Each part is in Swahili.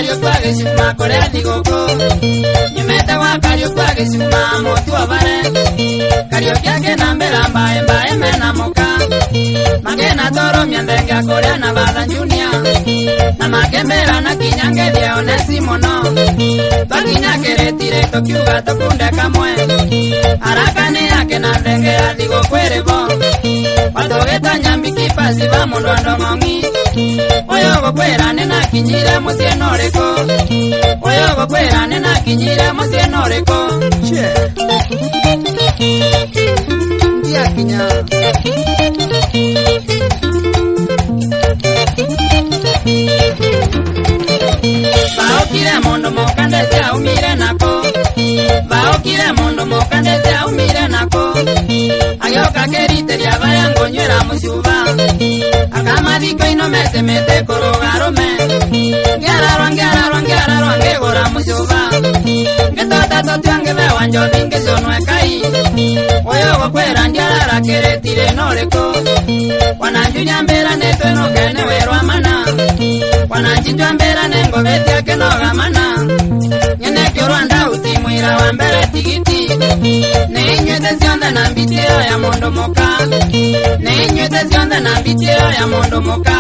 kario kwa gicuma kuria thigũkũ nyumĩte gwa kario kwa gicuma mũtu obare kario kiake na mbera mbae mbae mena mũka magena toro miendengea kuria na batha junior na makembera na kinyangethia onesi mũno twakinya kĩrĩtire tũkiuga tũkunde kamwe harakani yake na ndengea thigũkũ ĩrĩbo watũgĩta nyambi kipasi va mũndũ andong'ong'i ũyũ gũkwĩra nĩnakinyire mũciĩ n'ũrĩkũ ũyũ gũkwĩra nĩnakinyire mũciĩ n'ũrĩkũ ndiakinya vaũkire mũndũ mũka ndeciaumire nako vaũkire mũndũ mũka ndeciaumire nako agĩũka kĩritĩria varia ngũnyuĩra mũcuba akamathiko inometemete kũrũgarũme ngĩararwa ngĩgũra mũcuba ngĩtota tũtua ngĩvewa njothi ngĩconwe kai ũyũ gũkwĩra ndiarara kĩrĩtire n'ũrĩkũ wananjunya mbĩra nĩtwĩnũkene wĩrwa mana wananjinjwa mbĩra nĩngũvĩtia kĩnoga mana nyene kĩũrwa ndauti mwĩra wa mbere tigiti nĩinyuĩte cionthe na mbitĩo ya mũndũ mũka nĩinyuĩte cionthe na mbitĩo ya mũndũ mũka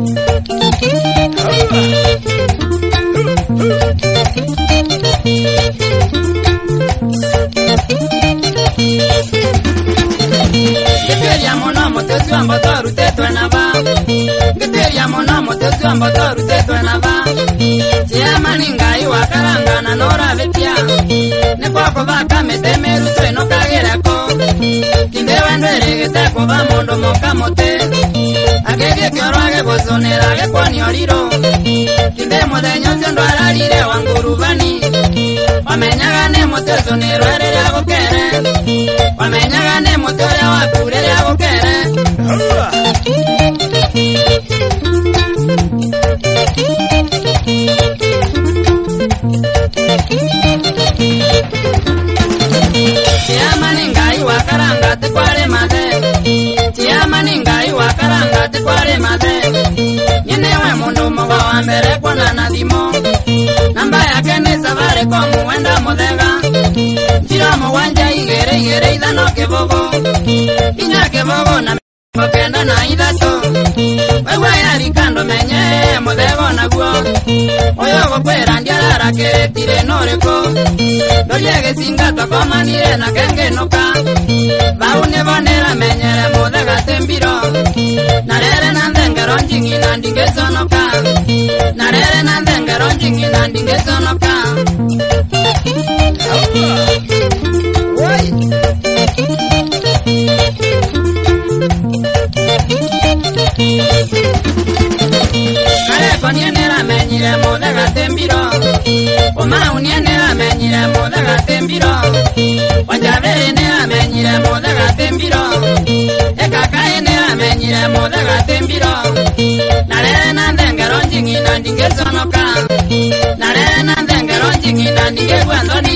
ngĩtuĩria mũno mũtĩ ũcio mboto rutĩtwe na va ngĩtuĩria mũno mũtĩ ũcio mboto rutĩtwe na va ciamani ngai wakarangana n'ũravĩtia nĩkwakũvaka mĩtĩ mĩrutũ ĩno kagĩreko kĩndĩ wendo ĩrĩgĩte kũva mũndũ mũka mũtĩ agĩgĩ kĩoro agĩgũcũnĩra agĩkwonia ũrirũ kĩndĩ mũthenya ũcio ndwararire wa nguruvani wamenyaga nĩ mũtĩ ũcũnĩrwe rĩrĩa gũkere wamenyaga nĩ mũtĩ ũrĩa waku rĩrĩa gũkere ciamani ngai wakaranga tikwari mathe ciamani ngai wakaranga tikwari mathe nyenewe mũndũ mũgo wa mbere kuonana thimo namba yake nĩ Safaricom wenda mũthega njiro mũgwanja igĩrĩ igĩrĩ ithano kĩbũgũ inya kĩbũgũ na mĩrongo kenda na ithatũ waigua yarikando menye mũthega onaguo ũyũ gũkwĩra ndiarara kĩrĩtire n'ũrĩkũ ndũrie gĩcinga twakomanire na kengĩnũka vau nĩvo nĩramenyere mũthega tĩmbiro na rere na nthengero njing'i na ndingĩconoka na rere na nthengero njing'i na ndingĩconoka kareko niĩ nĩramenyire mũthega tĩmbiro ũmau niĩ nĩramenyire mũthega tĩmbiro wanjavĩrĩ nĩramenyire mũthega tĩmbiro ĩkakaĩ nĩramenyire mũthega tĩmbiro na rere na nthengero njing'i na ndingĩconoka na rere na nthengero njing'i na ndingĩgua thoni